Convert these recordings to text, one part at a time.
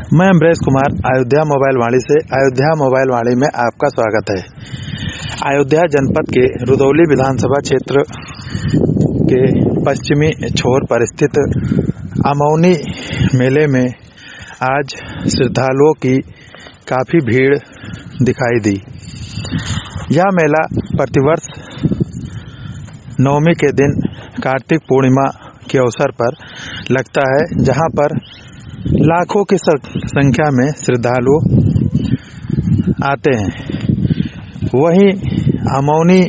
मैं अमरेश कुमार अयोध्या मोबाइल वाणी से अयोध्या मोबाइल वाणी में आपका स्वागत है। अयोध्या जनपद के रुदौली विधानसभा क्षेत्र के पश्चिमी छोर पर स्थित अमौनी मेले में आज श्रद्धालुओं की काफी भीड़ दिखाई दी। यह मेला प्रतिवर्ष नवमी के दिन कार्तिक पूर्णिमा के अवसर पर लगता है, जहां पर लाखों की संख्या में श्रद्धालु आते हैं। वहीं अमौनी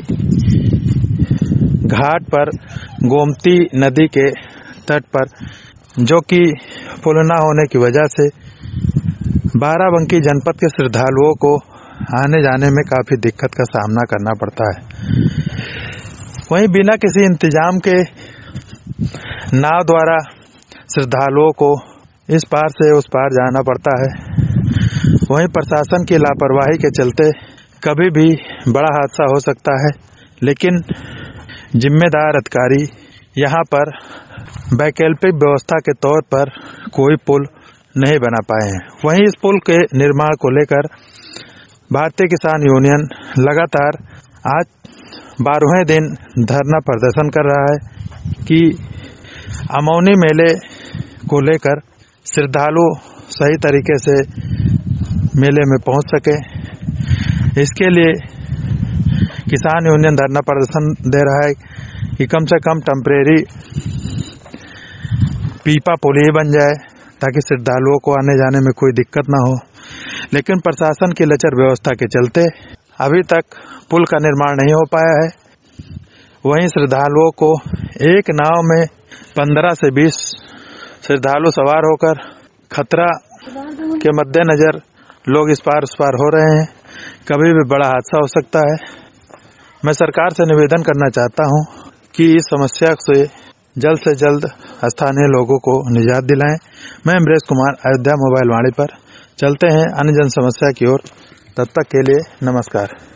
घाट पर गोमती नदी के तट पर, जो कि पुल न होने की वजह से बाराबंकी जनपद के श्रद्धालुओं को आने जाने में काफी दिक्कत का सामना करना पड़ता है। वहीं बिना किसी इंतजाम के नाव द्वारा श्रद्धालुओं को इस पार से उस पार जाना पड़ता है। वहीं प्रशासन की लापरवाही के चलते कभी भी बड़ा हादसा हो सकता है, लेकिन जिम्मेदार अधिकारी यहां पर वैकल्पिक व्यवस्था के तौर पर कोई पुल नहीं बना पाए हैं। वहीं इस पुल के निर्माण को लेकर भारतीय किसान यूनियन लगातार आज 12वें दिन धरना प्रदर्शन कर रहा है कि अमौनी मेले को लेकर श्रद्धालु सही तरीके से मेले में पहुंच सके। इसके लिए किसान यूनियन धरना प्रदर्शन दे रहा है कि कम से कम टेम्परेरी पीपा पुल ही बन जाए, ताकि श्रद्धालुओं को आने जाने में कोई दिक्कत ना हो। लेकिन प्रशासन की लचर व्यवस्था के चलते अभी तक पुल का निर्माण नहीं हो पाया है। वहीं श्रद्धालुओं को एक नाव में 15 से 20 श्रद्धालु सवार होकर खतरा के मद्देनजर लोग इस पार उस पार हो रहे हैं। कभी भी बड़ा हादसा हो सकता है। मैं सरकार से निवेदन करना चाहता हूं कि इस समस्या से जल्द स्थानीय लोगों को निजात दिलाएं। मैं अमरेश कुमार अयोध्या मोबाइल वाणी पर चलते हैं अन्य जन समस्या की ओर। तब तक के लिए नमस्कार।